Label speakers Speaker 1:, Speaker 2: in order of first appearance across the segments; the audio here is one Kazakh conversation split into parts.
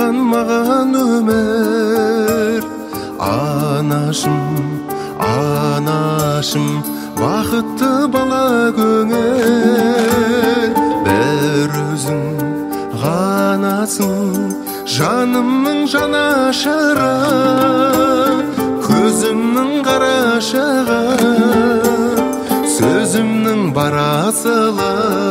Speaker 1: сыйлаған маған өмір. Анашым, анашым, бақытты бала көңіл. Бір өзің ғанасың, жанымның жанашыры, көзімнің қарашығы, сөзімнің барасылы.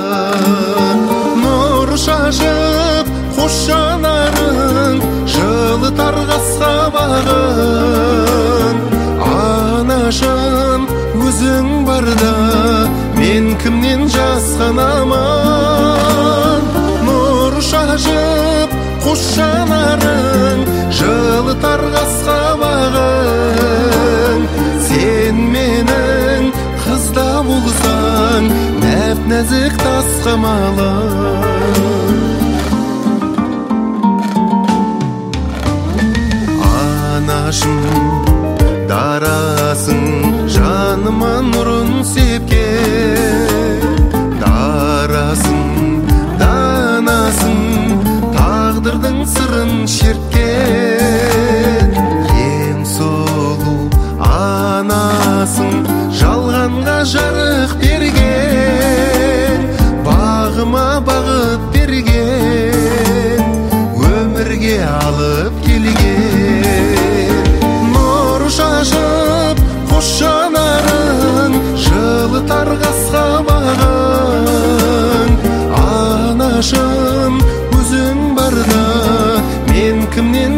Speaker 1: Нұр шашып қош жанарың, жылытар қасқабағын. Анашым, өзің барда мен кімнен жасқанамын. Нұр шашып қош жанарың, жылытар қасқабағын. Сен менің қызда болсаң, нәп-нәзік тас қамалым. Анашым, дарасың, жаныма нұрын сепкен. Дарасың, данасың, тағдырдың сырын шерткен. Ең сұлу анасың, жалғанға жарық берген. Бағыма бағыт берген, өмірге алып келген. Нұр шашып қош жанарың, жылытар қасқабағын. Анашым, өзің барда мен кімнен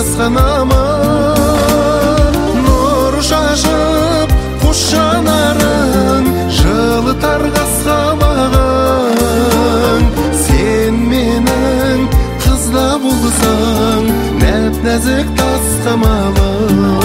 Speaker 1: жасқанамын. Нұр шашып қош жанарың, жылытар қасқабағын. Сен менің қызда болсаң, нәп-нәзік тас қамалым.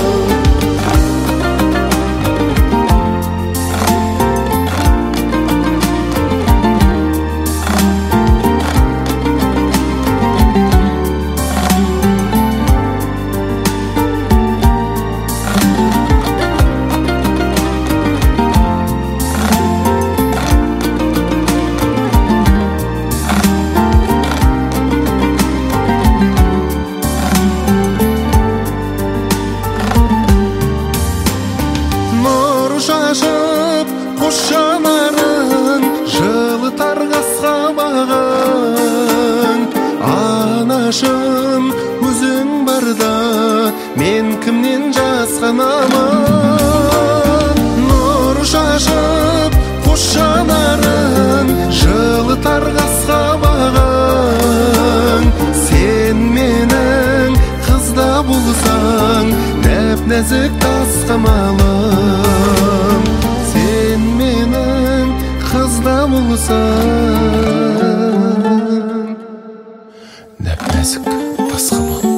Speaker 1: Шашып қош жанарың, жылытар қасқабағын. Анашым, өзің барда мен кімнен жасқанамын. Нұр шашып қош жанарың, жылытар қасқабағын. Сен менің қызда болсаң, нәп-нәзік тас қамалым. Сен менің қызда болсаң, нәп-нәзік тас қамалым.